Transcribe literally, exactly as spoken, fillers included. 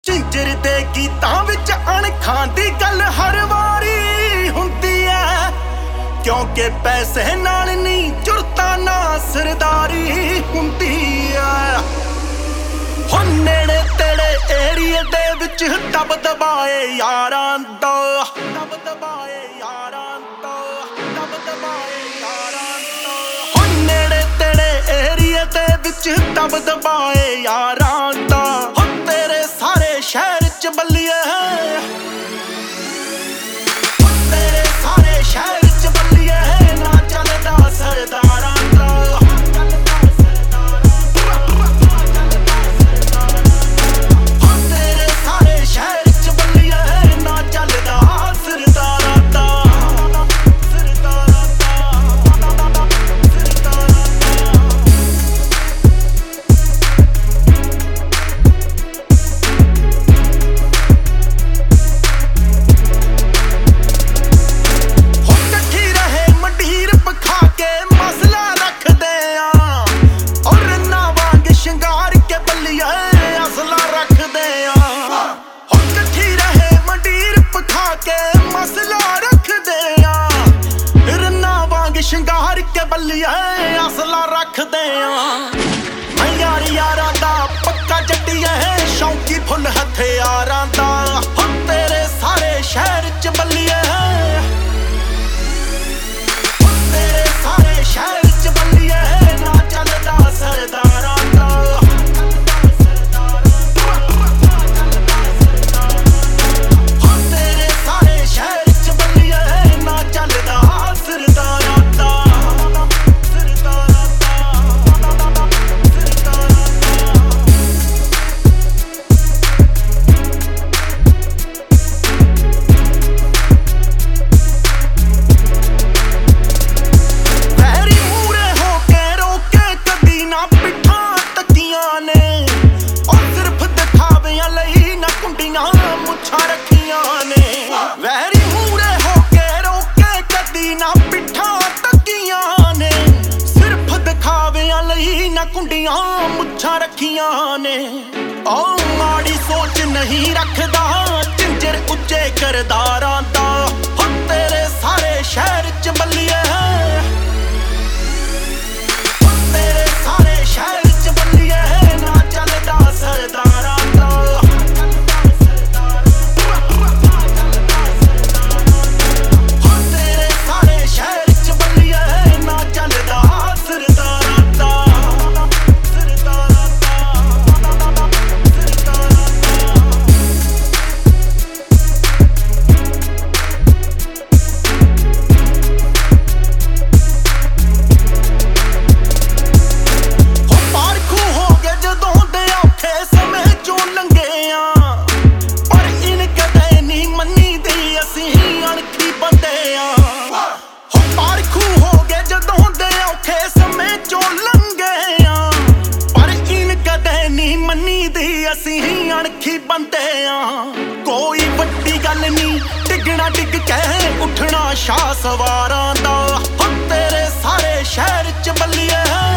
ਝਿੰਜਰ ਦੇ ਗੀਤਾਂ ਵਿੱਚ ਅਣਖਾਂ ਦੀ ਗੱਲ ਹਰ ਵਾਰੀ ਹੁੰਦੀ ਐ, ਕਿਉਂਕਿ ਪੈਸੇ ਨਾਲ ਨਹੀਂ ਜੁਰਤਾਂ ਨਾ ਸਰਦਾਰੀ ਹੁੰਦੀ ਐ। ਹੁਣ ਨੇੜੇ ਤੇੜੇ ਏਰੀਏ ਦੇ ਵਿੱਚ ਦਬ ਦਬਾਏ ਯਾਰਾਂ ਦਾ, ਦਬ ਦਬਾਏ ਯਾਰਾਂ ਦਾ, ਦਬ ਦਬਾਏ ਯਾਰਾਂ ਦਾ। ਹੁਣ ਨੇੜੇ ਤੇੜੇ ਏਰੀਏ ਦੇ ਵਿੱਚ ਦਬ ਦਬਾਏ ਯਾਰਾਂ ਦਾ। ਹੁਣ ਤੇਰੇ ਸਾਰੇ ਸ਼ਹਿਰ ਚ ਬੱਲੀਏ, ਤੇਰੇ ਸਾਰੇ ਸ਼ਹਿਰ ਚ ਬੱਲੀਏ ਨਾ ਚੱਲਦਾ ਸਰਦਾਰਾਂ ਦਾ। ਸ਼ਿੰਗਾਰ ਕੇ ਬੱਲੀਏ ਅਸਲਾ ਰੱਖਦੇ ਆਂ। ਮੈਂ ਯਾਰ ਯਾਰਾਂ ਦਾ ਪੱਕਾ ਜੱਟੀ ਐ, ਸ਼ੌਂਕੀ ਫੁੱਲ ਹਥਿਆਰਾਂ ਦਾ। ਹੁਣ ਤੇਰੇ ਸਾਰੇ ਸ਼ਹਿਰ ਚ ਬੱਲੀਏ, ਤੇਰੇ ਸਾਰੇ ਸ਼ਹਿਰ ਚ ਬੱਲੀਏ ਨਾ ਚੱਲਦਾ ਸਰਦਾਰਾਂ ਦਾ। ਹੁਣ ਤੇਰੇ ਸਾਰੇ ਸ਼ਹਿਰ ਚ ਬੱਲੀਏ ਨਾ ਚੱਲਦਾ ਸਰਦਾਰਾਂ ਦਾ। ਮੁੱਛਾਂ ਰੱਖੀਆਂ ਨੇ ਵੈਰੀ ਮੂਰੇ ਹੋ ਕੇ ਰੋਕੇ ਕਦੀ ਨਾ ਪਿੱਠਾਂ ਤੱਕੀਆਂ ਨੇ। ਸਿਰਫ ਦਿਖਾਵਿਆਂ ਲਈ ਨਾ ਕੁੰਡੀਆਂ ਮੁੱਛਾਂ ਰੱਖੀਆਂ ਨੇ। ਉਹ ਮਾੜੀ ਸੋਚ ਨਹੀਂ ਰੱਖਦਾ ਝਿੰਜਰ ਉੱਚੇ ਕਰਦਾਰਾਂ ਦਾ। ਹੁਣ ਤੇਰੇ ਸਾਰੇ ਸ਼ਹਿਰ ਚ ਬੱਲੀਏ, ਤੇਰੇ ਸਾਰੇ ਸ਼ਹਿਰ ਚ ਬੱਲੀਏ ਨਾ ਚੱਲਦਾ ਸਰਦਾਰਾਂ ਦਾ। ਅਸੀਂ ਅਣਖੀ ਬੰਦੇ ਆਂ, ਕੋਈ ਵੱਡੀ ਗੱਲ ਨਹੀਂ ਡਿੱਗਣਾ ਡਿੱਗ ਕੇ ਉੱਠਣਾ ਸ਼ਾਹ ਸਵਾਰਾਂ ਦਾ। ਹੁਣ ਤੇਰੇ ਸਾਰੇ ਸ਼ਹਿਰ ਚ ਬੱਲੀਏ